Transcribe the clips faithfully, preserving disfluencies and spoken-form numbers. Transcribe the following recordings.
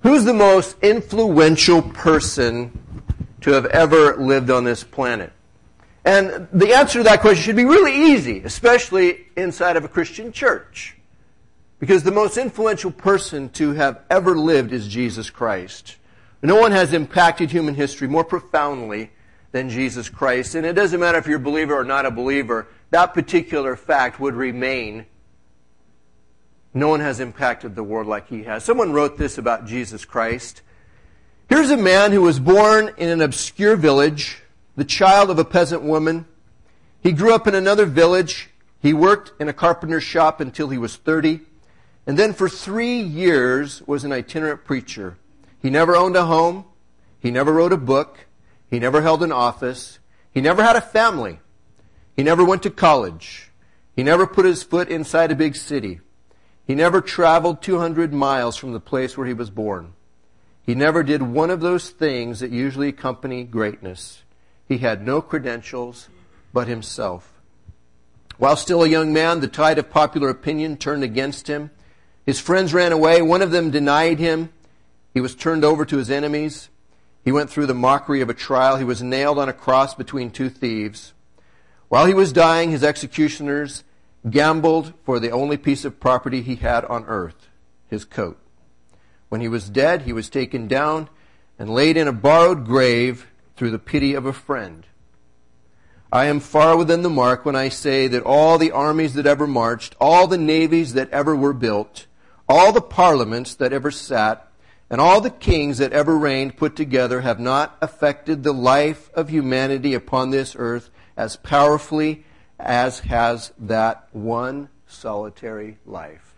Who's the most influential person to have ever lived on this planet? And the answer to that question should be really easy, especially inside of a Christian church. Because the most influential person to have ever lived is Jesus Christ. No one has impacted human history more profoundly than Jesus Christ. And it doesn't matter if you're a believer or not a believer, that particular fact would remain. No one has impacted the world like he has. Someone wrote this about Jesus Christ. Here's a man who was born in an obscure village, the child of a peasant woman. He grew up in another village. He worked in a carpenter's shop until he was thirty. And then for three years was an itinerant preacher. He never owned a home. He never wrote a book. He never held an office. He never had a family. He never went to college. He never put his foot inside a big city. He never traveled two hundred miles from the place where he was born. He never did one of those things that usually accompany greatness. He had no credentials but himself. While still a young man, the tide of popular opinion turned against him. His friends ran away. One of them denied him. He was turned over to his enemies. He went through the mockery of a trial. He was nailed on a cross between two thieves. While he was dying, his executioners gambled for the only piece of property he had on earth, his coat. When he was dead, he was taken down and laid in a borrowed grave through the pity of a friend. I am far within the mark when I say that all the armies that ever marched, all the navies that ever were built, all the parliaments that ever sat, and all the kings that ever reigned put together have not affected the life of humanity upon this earth as powerfully as has that one solitary life.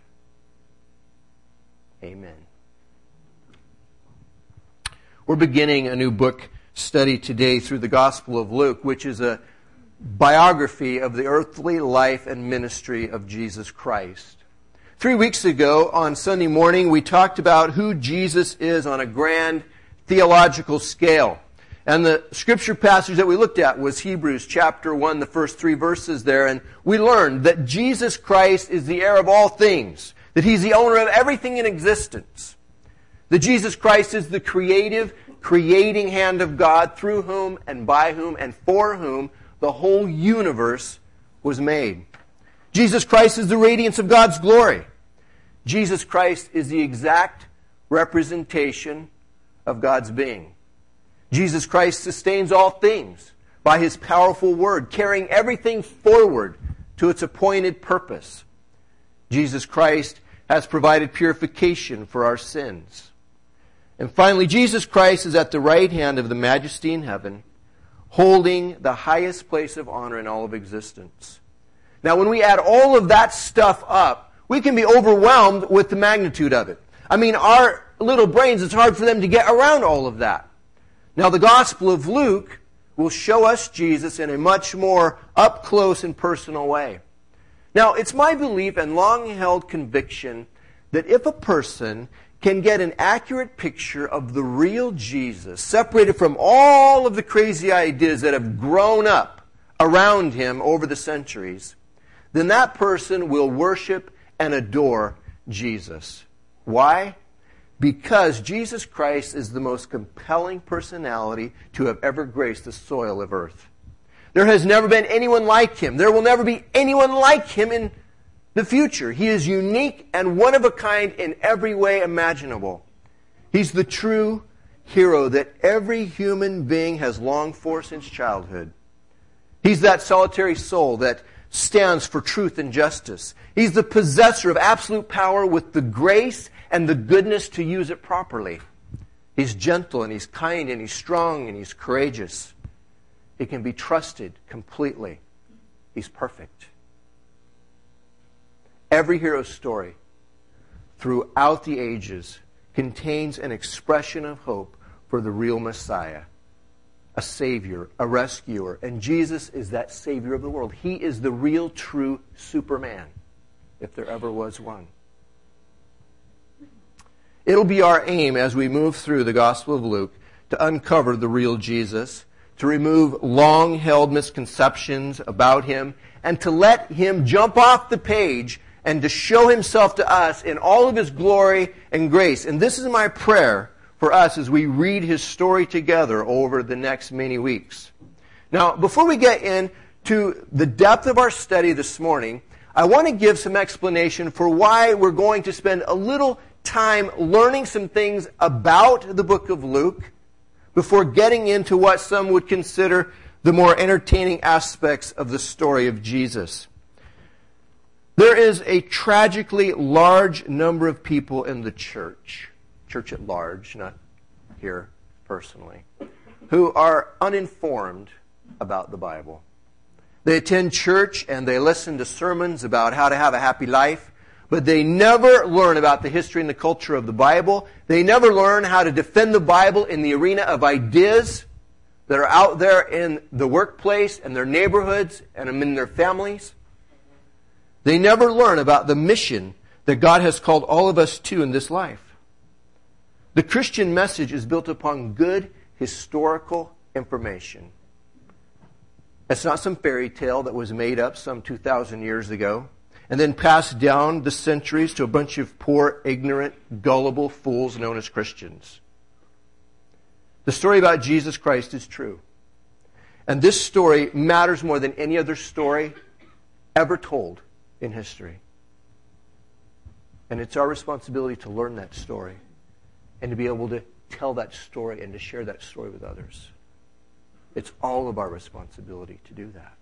Amen. We're beginning a new book study today through the Gospel of Luke, which is a biography of the earthly life and ministry of Jesus Christ. Three weeks ago, on Sunday morning, we talked about who Jesus is on a grand theological scale. And the scripture passage that we looked at was Hebrews chapter one, the first three verses there. And we learned that Jesus Christ is the heir of all things, that He's the owner of everything in existence, that Jesus Christ is the creative, creating hand of God through whom and by whom and for whom the whole universe was made. Jesus Christ is the radiance of God's glory. Jesus Christ is the exact representation of God's being. Jesus Christ sustains all things by His powerful word, carrying everything forward to its appointed purpose. Jesus Christ has provided purification for our sins. And finally, Jesus Christ is at the right hand of the Majesty in heaven, holding the highest place of honor in all of existence. Now, when we add all of that stuff up, we can be overwhelmed with the magnitude of it. I mean, our little brains, it's hard for them to get around all of that. Now, the Gospel of Luke will show us Jesus in a much more up-close and personal way. Now, it's my belief and long-held conviction that if a person can get an accurate picture of the real Jesus, separated from all of the crazy ideas that have grown up around him over the centuries, then that person will worship and adore Jesus. Why? Because Jesus Christ is the most compelling personality to have ever graced the soil of earth. There has never been anyone like Him. There will never be anyone like Him in the future. He is unique and one of a kind in every way imaginable. He's the true hero that every human being has longed for since childhood. He's that solitary soul that stands for truth and justice. He's the possessor of absolute power with the grace and the goodness to use it properly. He's gentle and He's kind and He's strong and He's courageous. He can be trusted completely. He's perfect. Every hero's story throughout the ages contains an expression of hope for the real Messiah, a Savior, a rescuer. And Jesus is that Savior of the world. He is the real, true Superman, if there ever was one. It'll be our aim as we move through the Gospel of Luke to uncover the real Jesus, to remove long-held misconceptions about Him, and to let Him jump off the page and to show himself to us in all of his glory and grace. And this is my prayer for us as we read his story together over the next many weeks. Now, before we get into the depth of our study this morning, I want to give some explanation for why we're going to spend a little time learning some things about the book of Luke before getting into what some would consider the more entertaining aspects of the story of Jesus. There is a tragically large number of people in the church, church at large, not here personally, who are uninformed about the Bible. They attend church and they listen to sermons about how to have a happy life, but they never learn about the history and the culture of the Bible. They never learn how to defend the Bible in the arena of ideas that are out there in the workplace and their neighborhoods and in their families. They never learn about the mission that God has called all of us to in this life. The Christian message is built upon good historical information. It's not some fairy tale that was made up some two thousand years ago and then passed down the centuries to a bunch of poor, ignorant, gullible fools known as Christians. The story about Jesus Christ is true. And this story matters more than any other story ever told in history. And it's our responsibility to learn that story and to be able to tell that story and to share that story with others. It's all of our responsibility to do that.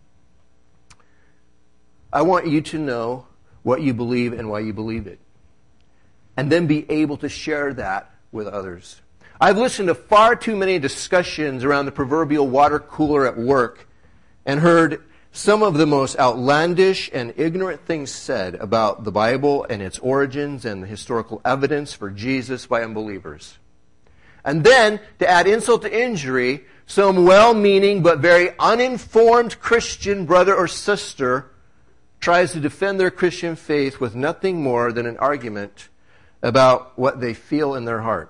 I want you to know what you believe and why you believe it. And then be able to share that with others. I've listened to far too many discussions around the proverbial water cooler at work and heard some of the most outlandish and ignorant things said about the Bible and its origins and the historical evidence for Jesus by unbelievers. And then, to add insult to injury, some well-meaning but very uninformed Christian brother or sister tries to defend their Christian faith with nothing more than an argument about what they feel in their heart.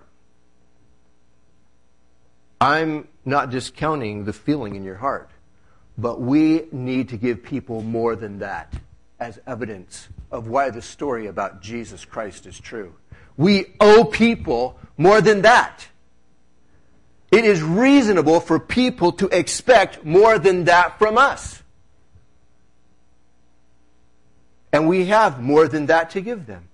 I'm not discounting the feeling in your heart, but we need to give people more than that as evidence of why the story about Jesus Christ is true. We owe people more than that. It is reasonable for people to expect more than that from us. And we have more than that to give them.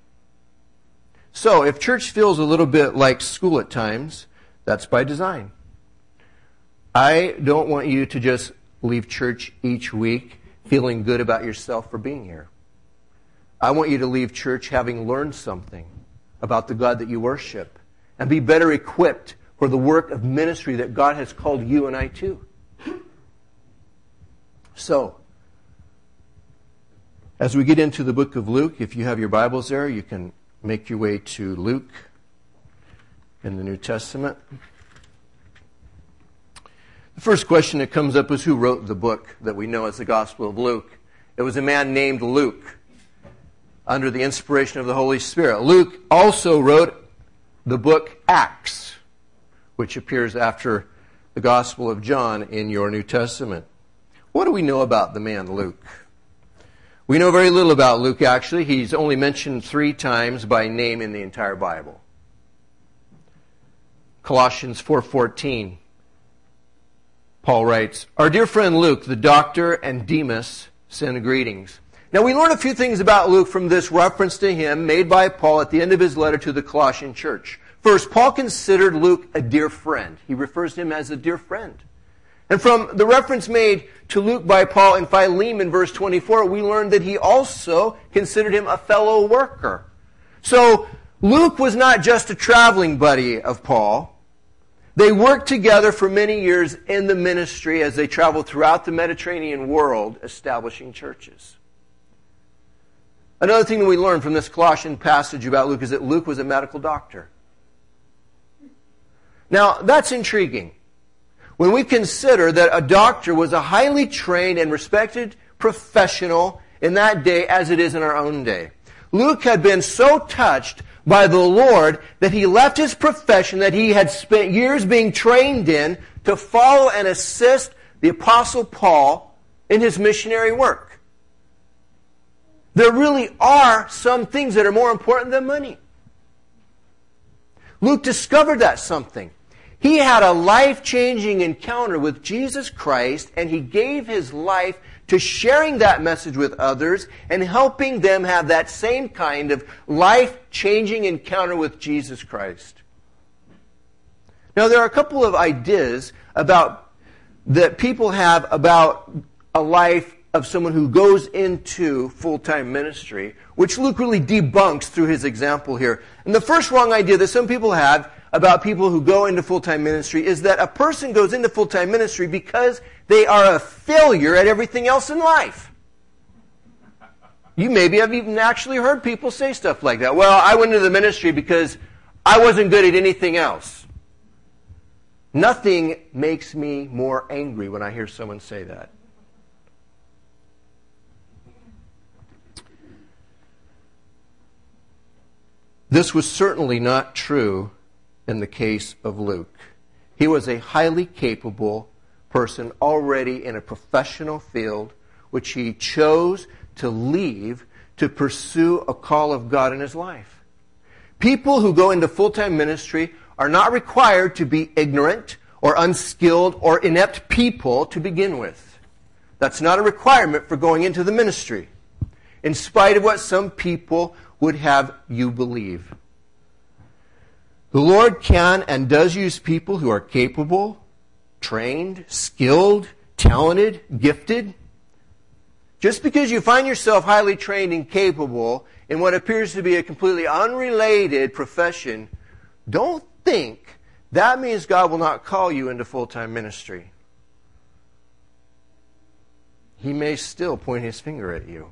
So, if church feels a little bit like school at times, that's by design. I don't want you to just leave church each week feeling good about yourself for being here. I want you to leave church having learned something about the God that you worship and be better equipped for the work of ministry that God has called you and I to. So, as we get into the book of Luke, if you have your Bibles there, you can make your way to Luke in the New Testament. The first question that comes up is who wrote the book that we know as the Gospel of Luke. It was a man named Luke, under the inspiration of the Holy Spirit. Luke also wrote the book Acts, which appears after the Gospel of John in your New Testament. What do we know about the man Luke? We know very little about Luke, actually. He's only mentioned three times by name in the entire Bible. Colossians four fourteen, Paul writes, "Our dear friend Luke, the doctor, and Demas send greetings." Now, we learn a few things about Luke from this reference to him made by Paul at the end of his letter to the Colossian church. First, Paul considered Luke a dear friend. He refers to him as a dear friend. And from the reference made to Luke by Paul in Philemon, in verse twenty-four, we learn that he also considered him a fellow worker. So, Luke was not just a traveling buddy of Paul. They worked together for many years in the ministry as they traveled throughout the Mediterranean world, establishing churches. Another thing that we learn from this Colossian passage about Luke is that Luke was a medical doctor. Now, that's intriguing when we consider that a doctor was a highly trained and respected professional in that day as it is in our own day. Luke had been so touched by the Lord that he left his profession that he had spent years being trained in to follow and assist the Apostle Paul in his missionary work. there really are some things that are more important than money. Luke discovered that something. He had a life-changing encounter with Jesus Christ, and he gave his life to sharing that message with others and helping them have that same kind of life-changing encounter with Jesus Christ. Now, there are a couple of ideas about that people have about a life of someone who goes into full-time ministry, which Luke really debunks through his example here. And the first wrong idea that some people have about people who go into full-time ministry is that a person goes into full-time ministry because they are a failure at everything else in life. You maybe have even actually heard people say stuff like that. Well, I went into the ministry because I wasn't good at anything else. Nothing makes me more angry when I hear someone say that. This was certainly not true in the case of Luke. He was a highly capable person already in a professional field, which he chose to leave to pursue a call of God in his life. People who go into full-time ministry are not required to be ignorant or unskilled or inept people to begin with. That's not a requirement for going into the ministry, in spite of what some people would have you believe. The Lord can and does use people who are capable, trained, skilled, talented, gifted. Just because you find yourself highly trained and capable in what appears to be a completely unrelated profession, don't think that means God will not call you into full-time ministry. He may still point his finger at you.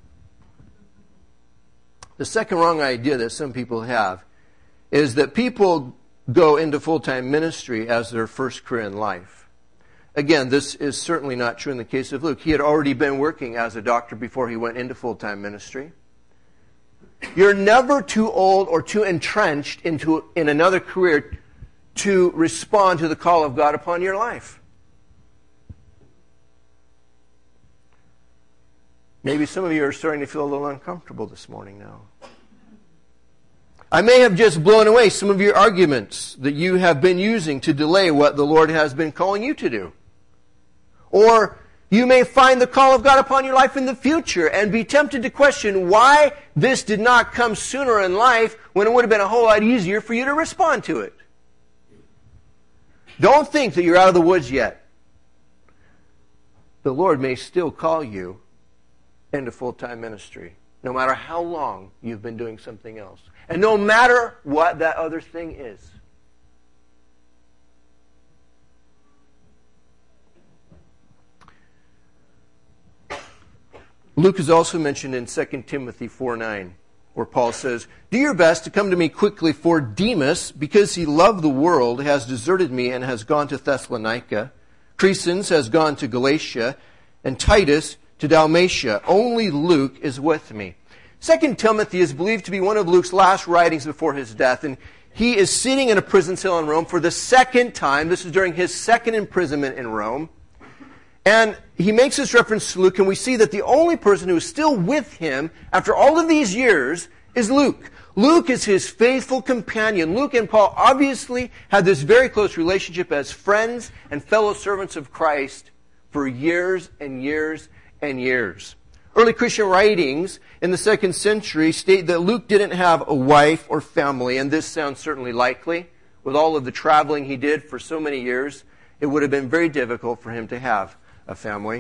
The second wrong idea that some people have is that people go into full-time ministry as their first career in life. Again, this is certainly not true in the case of Luke. He had already been working as a doctor before he went into full-time ministry. You're never too old or too entrenched into in another career to respond to the call of God upon your life. Maybe some of you are starting to feel a little uncomfortable this morning now. I may have just blown away some of your arguments that you have been using to delay what the Lord has been calling you to do. Or you may find the call of God upon your life in the future and be tempted to question why this did not come sooner in life when it would have been a whole lot easier for you to respond to it. Don't think that you're out of the woods yet. The Lord may still call you into full-time ministry, no matter how long you've been doing something else. And no matter what that other thing is. Luke is also mentioned in Second Timothy four nine, where Paul says, "Do your best to come to me quickly, for Demas, because he loved the world, has deserted me and has gone to Thessalonica. Crescens has gone to Galatia, and Titus to Dalmatia. Only Luke is with me." Second Timothy is believed to be one of Luke's last writings before his death, and he is sitting in a prison cell in Rome for the second time. This is during his second imprisonment in Rome. And he makes this reference to Luke, and we see that the only person who is still with him after all of these years is Luke. Luke is his faithful companion. Luke and Paul obviously had this very close relationship as friends and fellow servants of Christ for years and years and years. Early Christian writings in the second century state that Luke didn't have a wife or family, and this sounds certainly likely. With all of the traveling he did for so many years, it would have been very difficult for him to have a family.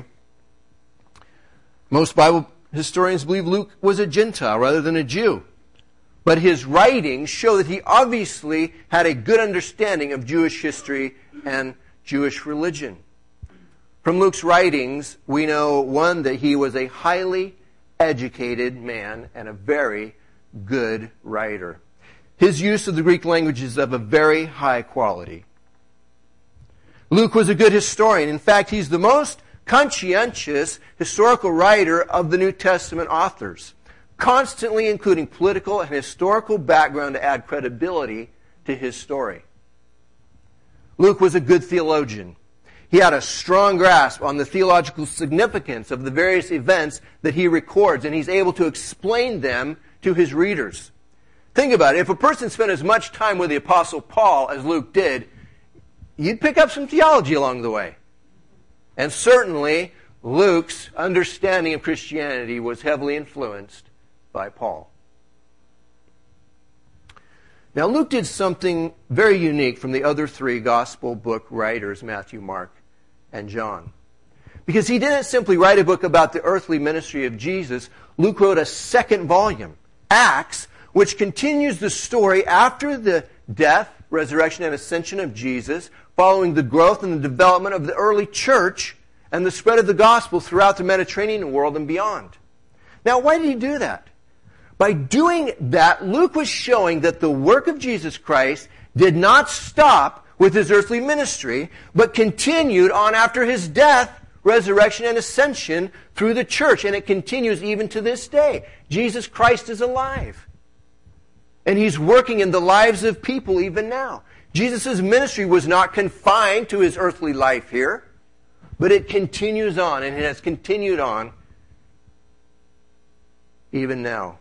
Most Bible historians believe Luke was a Gentile rather than a Jew. But his writings show that he obviously had a good understanding of Jewish history and Jewish religion. From Luke's writings, we know, one, that he was a highly educated man and a very good writer. His use of the Greek language is of a very high quality. Luke was a good historian. In fact, he's the most conscientious historical writer of the New Testament authors, constantly including political and historical background to add credibility to his story. Luke was a good theologian. He had a strong grasp on the theological significance of the various events that he records, and he's able to explain them to his readers. Think about it. If a person spent as much time with the Apostle Paul as Luke did, you'd pick up some theology along the way. And certainly, Luke's understanding of Christianity was heavily influenced by Paul. Now, Luke did something very unique from the other three gospel book writers, Matthew, Mark, and John. Because he didn't simply write a book about the earthly ministry of Jesus. Luke wrote a second volume, Acts, which continues the story after the death, resurrection, and ascension of Jesus, following the growth and the development of the early church and the spread of the gospel throughout the Mediterranean world and beyond. Now, why did he do that? By doing that, Luke was showing that the work of Jesus Christ did not stop with his earthly ministry, but continued on after his death, resurrection, and ascension through the church. And it continues even to this day. Jesus Christ is alive. And he's working in the lives of people even now. Jesus' ministry was not confined to his earthly life here, but it continues on, and it has continued on even now.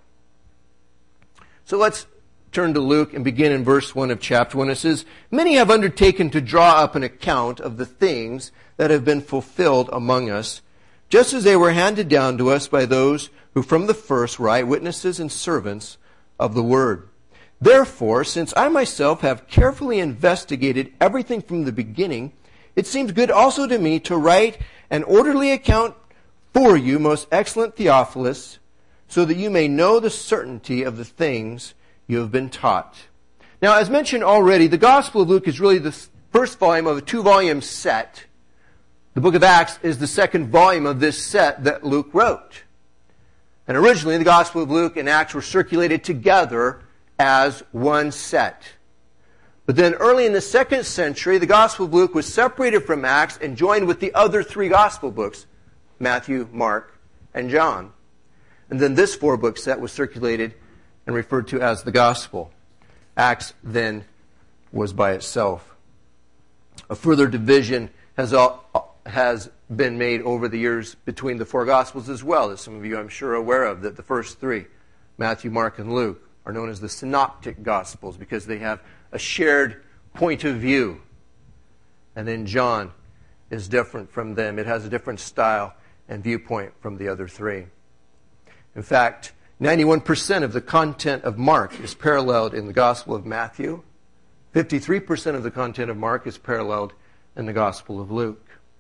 So let's turn to Luke and begin in verse one of chapter one. It says, "Many have undertaken to draw up an account of the things that have been fulfilled among us, just as they were handed down to us by those who from the first were eyewitnesses and servants of the word. Therefore, since I myself have carefully investigated everything from the beginning, it seems good also to me to write an orderly account for you, most excellent Theophilus, so that you may know the certainty of the things you have been taught." Now, as mentioned already, the Gospel of Luke is really the first volume of a two-volume set. The book of Acts is the second volume of this set that Luke wrote. And originally, the Gospel of Luke and Acts were circulated together as one set. But then early in the second century, the Gospel of Luke was separated from Acts and joined with the other three Gospel books, Matthew, Mark, and John. And then this four-book set was circulated and referred to as the Gospel. Acts then was by itself. A further division has, all, has been made over the years between the four Gospels as well, as some of you I'm sure are aware of, that the first three, Matthew, Mark, and Luke, are known as the Synoptic Gospels because they have a shared point of view. And then John is different from them. It has a different style and viewpoint from the other three. In fact, ninety-one percent of the content of Mark is paralleled in the Gospel of Matthew. fifty-three percent of the content of Mark is paralleled in the Gospel of Luke.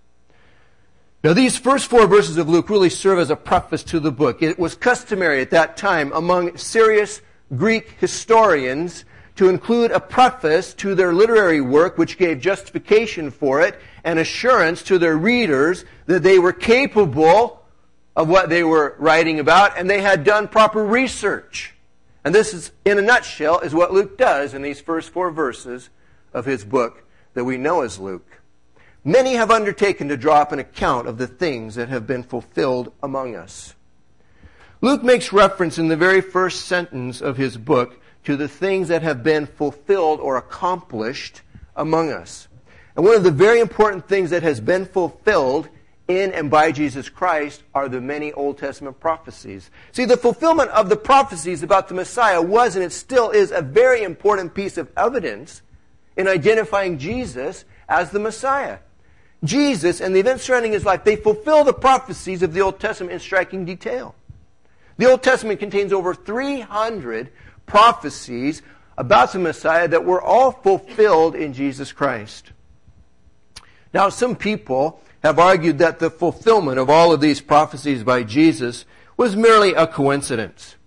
Now, these first four verses of Luke really serve as a preface to the book. It was customary at that time among serious Greek historians to include a preface to their literary work which gave justification for it and assurance to their readers that they were capable of what they were writing about, and they had done proper research. And this is, in a nutshell, is what Luke does in these first four verses of his book that we know as Luke. Many have undertaken to draw up an account of the things that have been fulfilled among us. Luke makes reference in the very first sentence of his book to the things that have been fulfilled or accomplished among us. And one of the very important things that has been fulfilled in and by Jesus Christ are the many Old Testament prophecies. See, the fulfillment of the prophecies about the Messiah was and it still is a very important piece of evidence in identifying Jesus as the Messiah. Jesus and the events surrounding his life, they fulfill the prophecies of the Old Testament in striking detail. The Old Testament contains over three hundred prophecies about the Messiah that were all fulfilled in Jesus Christ. Now, some people have argued that the fulfillment of all of these prophecies by Jesus was merely a coincidence.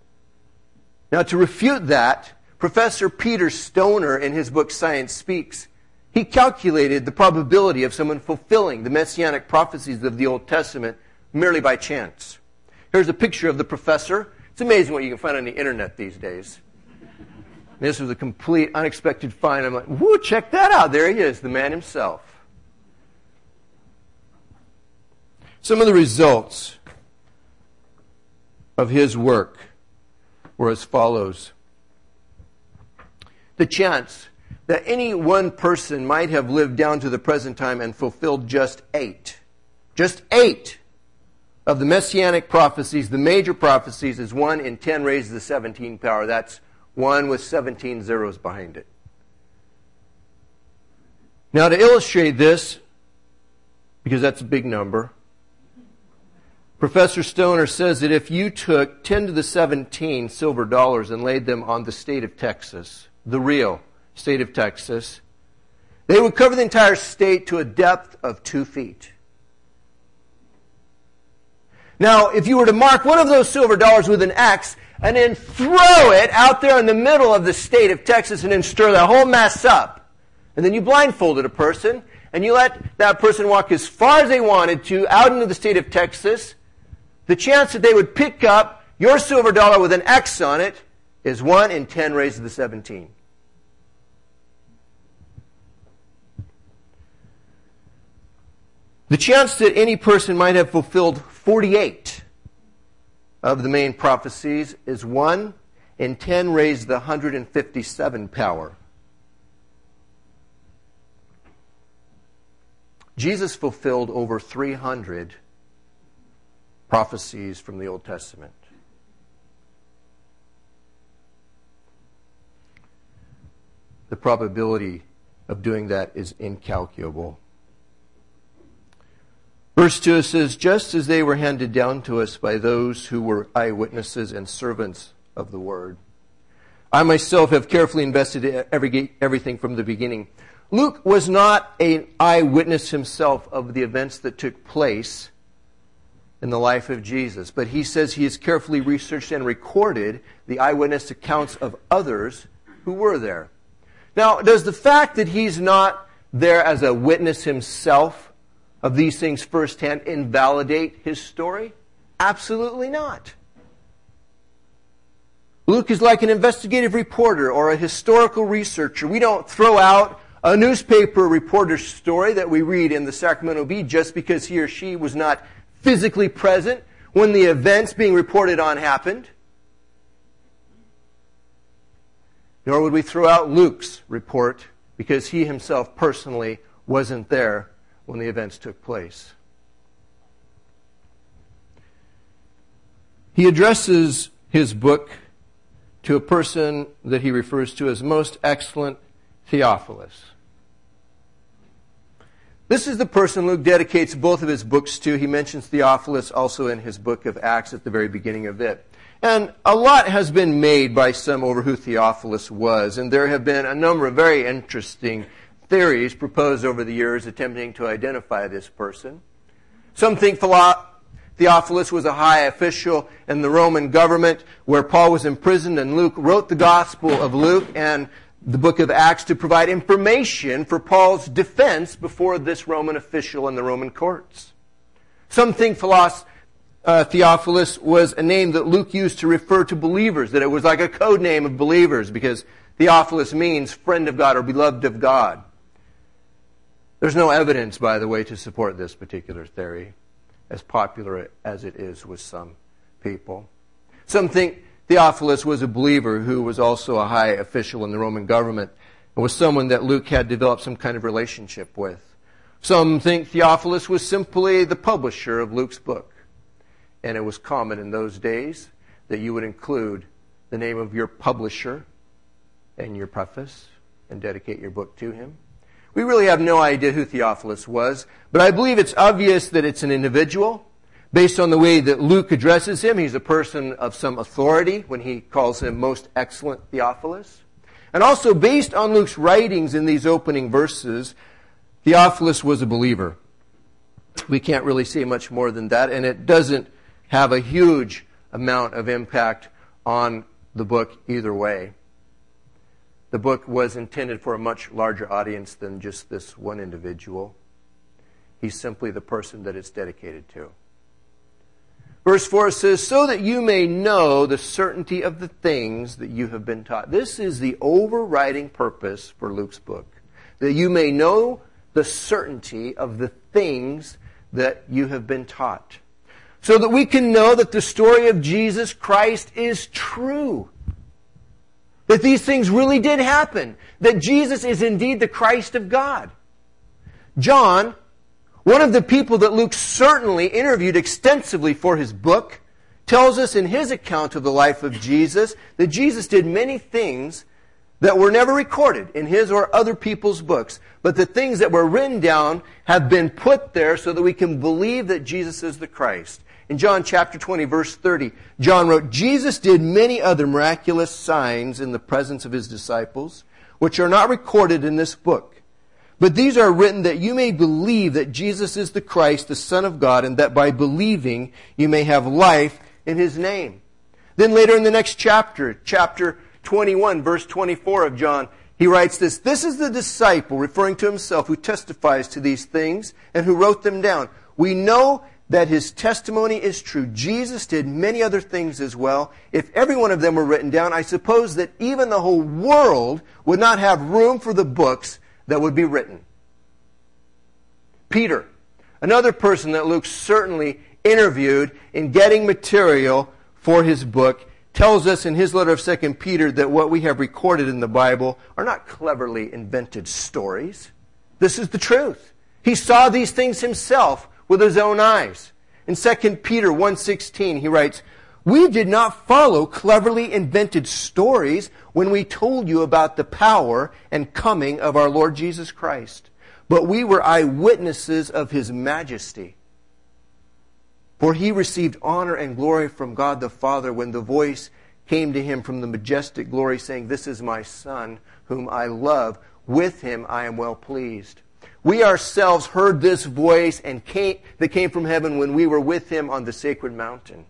Now, to refute that, Professor Peter Stoner, in his book Science Speaks, he calculated the probability of someone fulfilling the messianic prophecies of the Old Testament merely by chance. Here's a picture of the professor. It's amazing what you can find on the internet these days. This was a complete, unexpected find. I'm like, whoo, check that out. There he is, the man himself. Some of the results of his work were as follows. The chance that any one person might have lived down to the present time and fulfilled just eight. Just eight of the messianic prophecies, the major prophecies, is one in ten raised to the seventeen power. That's one with seventeen zeros behind it. Now, to illustrate this, because that's a big number, Professor Stoner says that if you took ten to the seventeen silver dollars and laid them on the state of Texas, the real state of Texas, they would cover the entire state to a depth of two feet. Now, if you were to mark one of those silver dollars with an X and then throw it out there in the middle of the state of Texas and then stir that whole mess up, and then you blindfolded a person and you let that person walk as far as they wanted to out into the state of Texas, the chance that they would pick up your silver dollar with an X on it is one in ten raised to the seventeen. The chance that any person might have fulfilled forty-eight of the main prophecies is one in ten raised to the one hundred fifty-seven power. Jesus fulfilled over three hundred prophecies from the Old Testament. The probability of doing that is incalculable. Verse two says, just as they were handed down to us by those who were eyewitnesses and servants of the word. I myself have carefully investigated every, everything from the beginning. Luke was not an eyewitness himself of the events that took place in the life of Jesus, but he says he has carefully researched and recorded the eyewitness accounts of others who were there. Now, does the fact that he's not there as a witness himself of these things firsthand invalidate his story? Absolutely not. Luke is like an investigative reporter or a historical researcher. We don't throw out a newspaper reporter's story that we read in the Sacramento Bee just because he or she was not physically present when the events being reported on happened. Nor would we throw out Luke's report because he himself personally wasn't there when the events took place. He addresses his book to a person that he refers to as most excellent Theophilus. This is the person Luke dedicates both of his books to. He mentions Theophilus also in his book of Acts at the very beginning of it. And a lot has been made by some over who Theophilus was, and there have been a number of very interesting theories proposed over the years attempting to identify this person. Some think Theophilus was a high official in the Roman government where Paul was imprisoned, and Luke wrote the Gospel of Luke and the book of Acts to provide information for Paul's defense before this Roman official in the Roman courts. Some think Philos- uh, Theophilus was a name that Luke used to refer to believers, that it was like a code name of believers because Theophilus means friend of God or beloved of God. There's no evidence, by the way, to support this particular theory, as popular as it is with some people. Some think Theophilus was a believer who was also a high official in the Roman government and was someone that Luke had developed some kind of relationship with. Some think Theophilus was simply the publisher of Luke's book. And it was common in those days that you would include the name of your publisher in your preface and dedicate your book to him. We really have no idea who Theophilus was, but I believe it's obvious that it's an individual. Based on the way that Luke addresses him, he's a person of some authority when he calls him most excellent Theophilus. And also based on Luke's writings in these opening verses, Theophilus was a believer. We can't really say much more than that, and it doesn't have a huge amount of impact on the book either way. The book was intended for a much larger audience than just this one individual. He's simply the person that it's dedicated to. Verse four says, so that you may know the certainty of the things that you have been taught. This is the overriding purpose for Luke's book. That you may know the certainty of the things that you have been taught. So that we can know that the story of Jesus Christ is true. that these things really did happen, that Jesus is indeed the Christ of God. John, one of the people that Luke certainly interviewed extensively for his book, tells us in his account of the life of Jesus that Jesus did many things that were never recorded in his or other people's books, but the things that were written down have been put there so that we can believe that Jesus is the Christ. In John chapter twenty, verse thirty, John wrote, Jesus did many other miraculous signs in the presence of his disciples, which are not recorded in this book. But these are written that you may believe that Jesus is the Christ, the Son of God, and that by believing you may have life in his name. Then later in the next chapter, chapter twenty-one, verse twenty-four of John, he writes this, this is the disciple, referring to himself, who testifies to these things and who wrote them down. We know that his testimony is true. Jesus did many other things as well. If every one of them were written down, I suppose that even the whole world would not have room for the books that would be written. Peter, another person that Luke certainly interviewed in getting material for his book, tells us in his letter of Second Peter that what we have recorded in the Bible are not cleverly invented stories. This is the truth. He saw these things himself with his own eyes. In Second Peter one sixteen, he writes, we did not follow cleverly invented stories when we told you about the power and coming of our Lord Jesus Christ, but we were eyewitnesses of his majesty. For he received honor and glory from God the Father when the voice came to him from the majestic glory, saying, this is my Son, whom I love. With him I am well pleased. We ourselves heard this voice and came, that came from heaven when we were with him on the sacred mountain.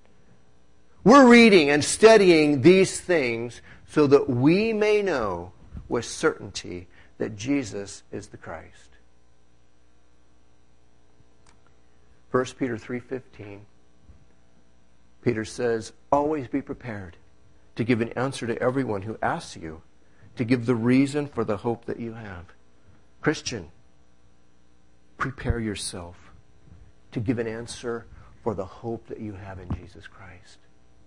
We're reading and studying these things so that we may know with certainty that Jesus is the Christ. First Peter three fifteen, Peter says, always be prepared to give an answer to everyone who asks you to give the reason for the hope that you have. Christian, prepare yourself to give an answer for the hope that you have in Jesus Christ.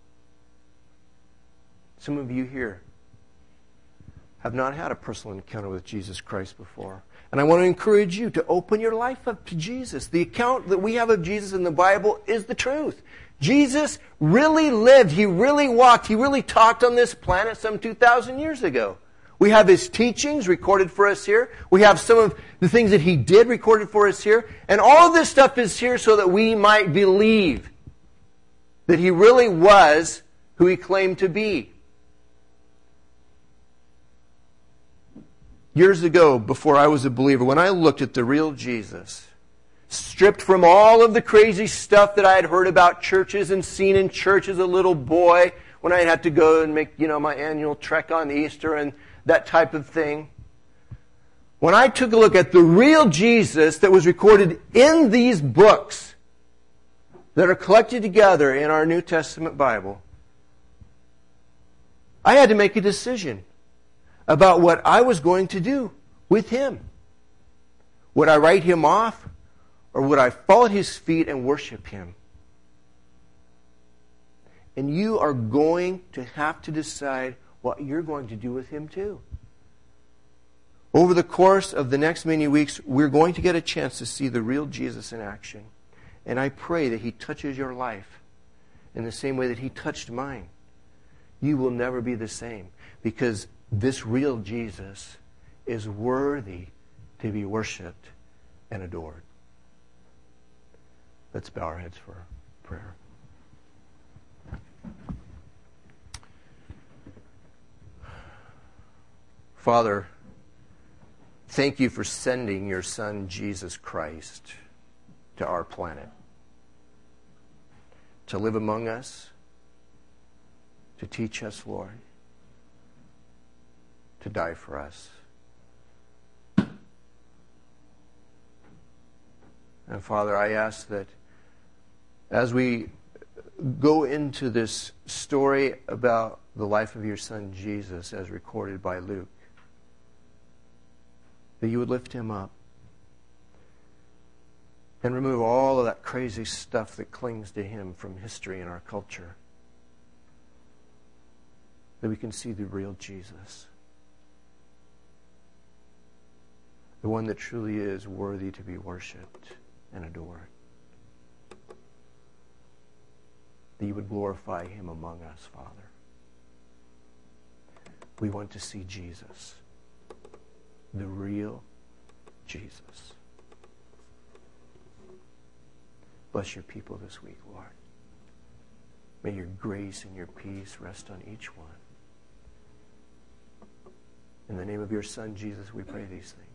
Some of you here have not had a personal encounter with Jesus Christ before. And I want to encourage you to open your life up to Jesus. The account that we have of Jesus in the Bible is the truth. Jesus really lived. He really walked. He really talked on this planet some two thousand years ago. We have his teachings recorded for us here. We have some of the things that he did recorded for us here. And all of this stuff is here so that we might believe that he really was who he claimed to be. Years ago, before I was a believer, when I looked at the real Jesus, stripped from all of the crazy stuff that I had heard about churches and seen in church as a little boy, when I had to go and make, you know, my annual trek on Easter and that type of thing. When I took a look at the real Jesus that was recorded in these books that are collected together in our New Testament Bible, I had to make a decision about what I was going to do with him. Would I write him off, or would I fall at his feet and worship him? And you are going to have to decide what you're going to do with him too. Over the course of the next many weeks, we're going to get a chance to see the real Jesus in action. And I pray that he touches your life in the same way that he touched mine. You will never be the same, because this real Jesus is worthy to be worshipped and adored. Let's bow our heads for prayer. Father, thank you for sending your Son, Jesus Christ, to our planet to live among us, to teach us, Lord, to die for us. And Father, I ask that as we go into this story about the life of your Son Jesus as recorded by Luke, that you would lift him up and remove all of that crazy stuff that clings to him from history and our culture. that we can see the real Jesus, the one that truly is worthy to be worshipped and adored. That you would glorify him among us, Father. We want to see Jesus, the real Jesus. Bless your people this week, Lord. May your grace and your peace rest on each one. In the name of your Son, Jesus, we pray these things.